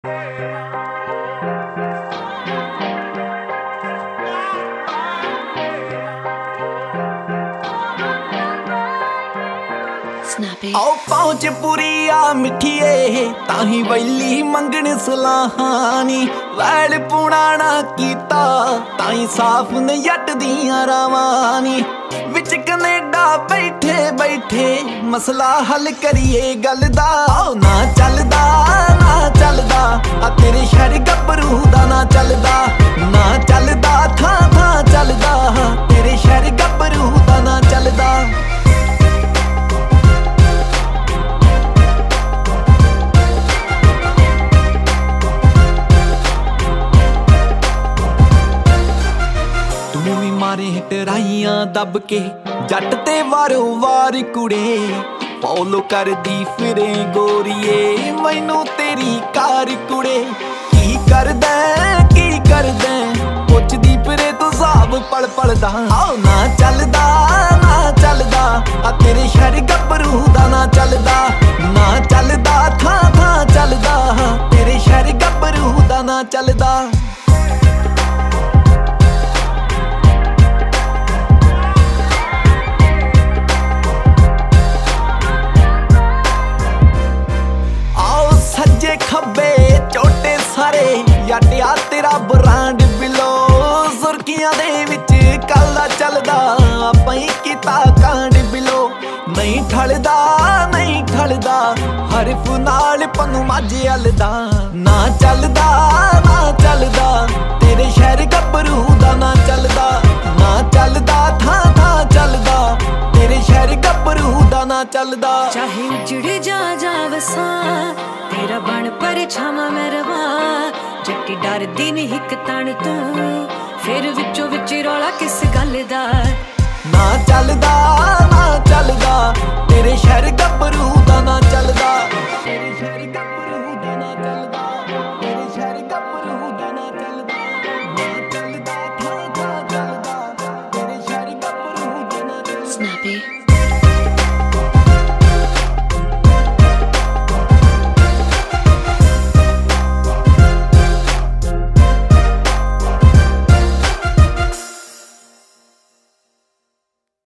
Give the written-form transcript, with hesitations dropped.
आओ पहुंच पूरी आ मिठिए ताही वैली मंगण सलाहानी वैल पुणाना कीता ताही साफ ने जट दियां रावानी विच कनेडा बैठे बैठे मसला हल करिए गल दा ना चलदा आ तेरे शहर गभरू दा ना चलदा थां थां चलदा तेरे शहर गभरू दा ना चलदा मारे टराइयां दब के जट ते वारो वार कुड़े फॉलो कर दी फिरे गोरिए मैनू तेरी कार कुड़े की कर दे पुछदी फिरे तू साहब पल पल दा ना चलदा आ तेरे शहर गभरू दा ना चलदा थां थां चलदा तेरे शहर गभरू दा ना चलदा खब्बे चोटे सारे याटिया तेरा ब्रांड बिलो सुर्खियां दे विच कल्ला चलदा पई कीता कांड बिलो नहीं ठलदा हरफ नाल पन्नू माझे अलदा ना चलदा तेरे शहर गभरू दा ना चलदा थां थां चलदा तेरे शहर गभरू दा ना चलदा चाहे उजड़ जा वसा तेरा बन पर छावा मैं रवा जट्टी डरदी नहीं हिक तन तू फिर विचों विच रौला किस गल दा ना चलदा